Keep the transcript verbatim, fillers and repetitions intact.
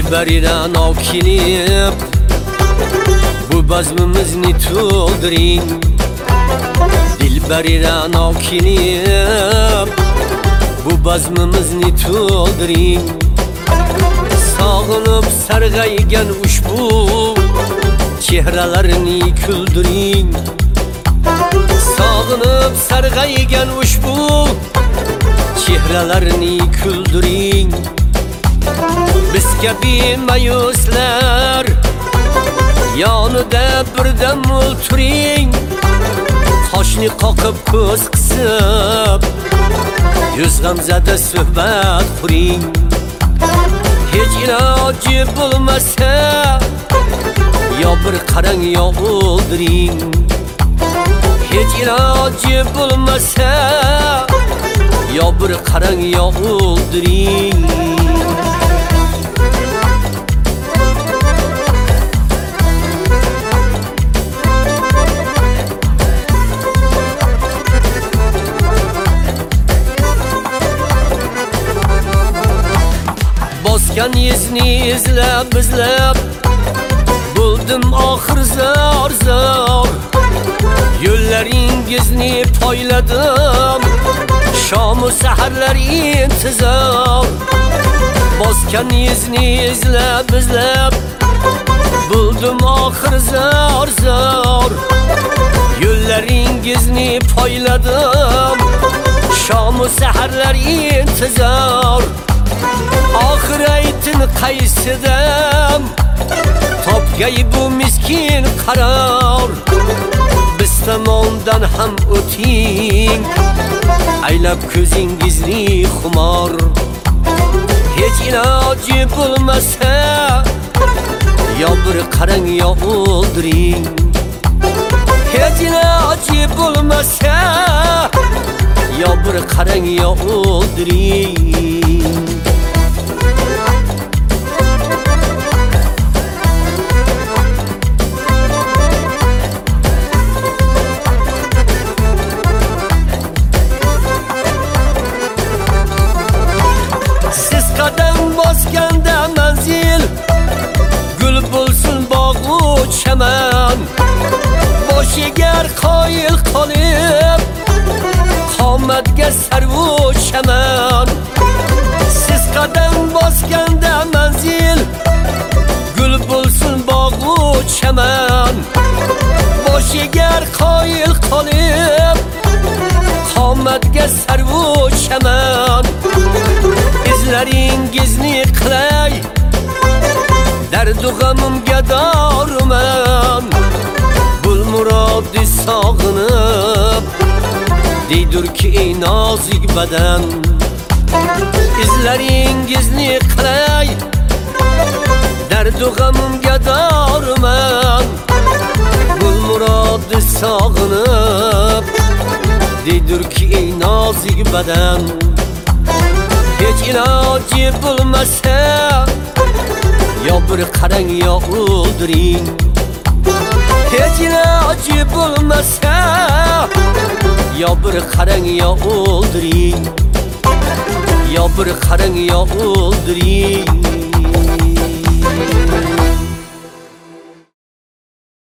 Dilberinden akilip bu bazmimizni to'ldiring. Dilberinden akilip bu bazmimizni to'ldiring. Sog'inib sarg'aygan ushbu chehralarni kuldiring. Sog'inib sarg'aygan ushbu chehralarni kuldiring. Biz kabi mayuslar yonida birdan o'ltiring. Qoshni qoqib ko'z qisib yuz g'amzada suhbat quring. Hech iloji bo'lmasa yo bir qarang yo o'ldiring. Hech iloji bo'lmasa yo bir qarang yo o'ldiring. Bosgan izni izlab izlab buldum oxir zor zor. Yo'llaringizni poyladim, shomu saharlar intizor. Bosgan izni izlab izlab buldum oxir zor zor. Yo'llaringizni poyladim, shomu saharlar intizor. Oxir aytin qaysidan topgay bu miskin qaror. Biz tomondan ham o'ting, aylab ko'zingizni xumor. Hech iloji bo'lmasa yo bir qarang yo o'ldiring. Hech iloji bo'lmasa yo bir qarang yo o'ldiring. Qadam bosganda manzil gul bo'lsin bog'u chaman. Boshigar qoyil qolib qomatga sarvu chaman. Siz qadam bosganda manzil gul bo'lsin bog'u chaman. Boshigar qoyil qolib qomatga sarvu chaman. İzlaringizni qilay, dardu g'amimga dorman. Bul murodi sog'inib deydurki ey nozik badan. İzlaringizni qilay, dardu g'amimga dorman. Bul murodi sog'inib deydurki ey nozik badan. Hech iloji bo'lmasa yo bir qarang yo o'ldiring. Hech iloji bo'lmasa yo bir qarang yo o'ldiring. Yo bir qarang yo o'ldiring.